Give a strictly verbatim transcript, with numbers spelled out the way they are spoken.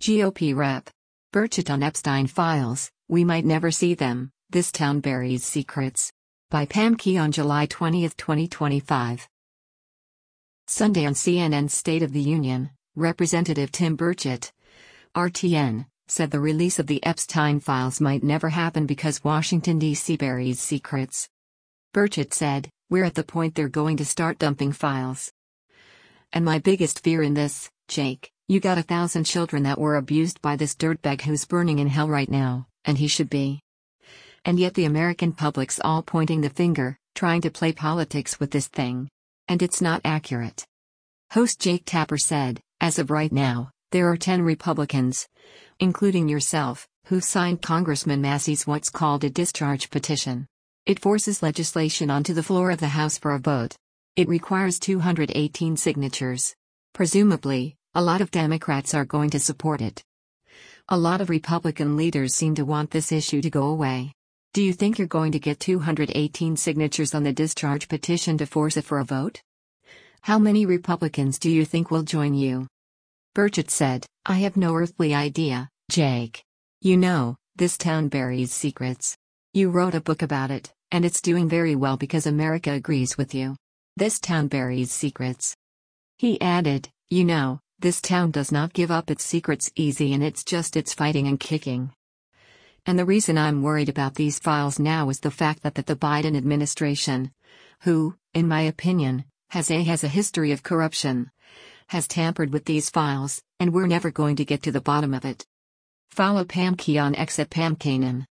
G O P Rep. Burchett on Epstein Files, We Might Never See Them, This Town Buries Secrets. By Pam Key on July twentieth, twenty twenty-five. Sunday on C N N's State of the Union, Representative Tim Burchett, R T N, said the release of the Epstein files might never happen because Washington, D C buries secrets. Burchett said, "We're at the point they're going to start dumping files. And my biggest fear in this, Jake, you got a thousand children that were abused by this dirtbag who's burning in hell right now, and he should be. And yet the American public's all pointing the finger, trying to play politics with this thing. And it's not accurate." Host Jake Tapper said, "As of right now, there are ten Republicans, including yourself, who've signed Congressman Massey's what's called a discharge petition. It forces legislation onto the floor of the House for a vote. It requires two hundred eighteen signatures. Presumably, a lot of Democrats are going to support it. A lot of Republican leaders seem to want this issue to go away. Do you think you're going to get two hundred eighteen signatures on the discharge petition to force it for a vote? How many Republicans do you think will join you?" Burchett said, "I have no earthly idea, Jake. You know, this town buries secrets. You wrote a book about it, and it's doing very well because America agrees with you. This town buries secrets." He added, "You know, this town does not give up its secrets easy, and it's just it's fighting and kicking. And the reason I'm worried about these files now is the fact that, that the Biden administration, who, in my opinion, has a has a history of corruption, has tampered with these files, and we're never going to get to the bottom of it." Follow Pam Key on X at Pam Kanan.